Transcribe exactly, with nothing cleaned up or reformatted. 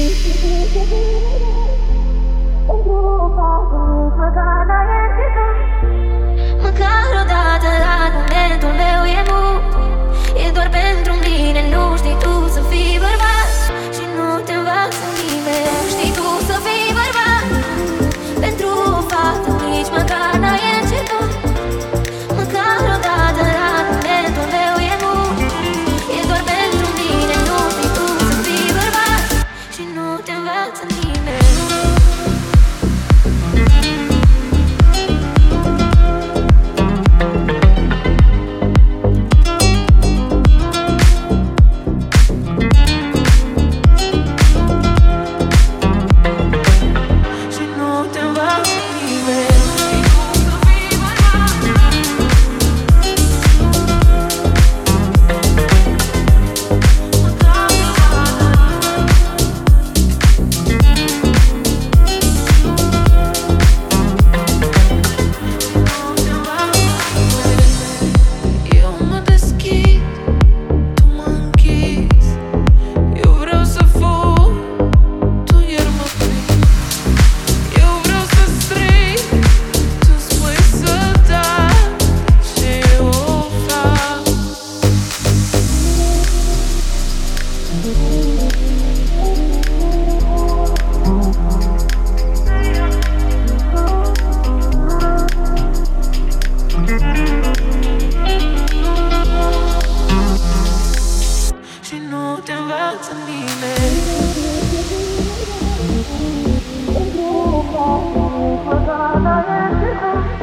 Măcar odată la momentul meu e mult. E doar pentru mine, nu știi tu să fii bărbat. Și nu te învață nimeni. Nu știi tu să fii bărbat. Pentru o fată nici măcar n-ai încercat. Măcar odată la momentul meu e mult. E doar pentru mine, nu știi tu să fii bărbat. Și nu te învață nimeni. Și nu te învață nimeni. Măcar n-ai încercat.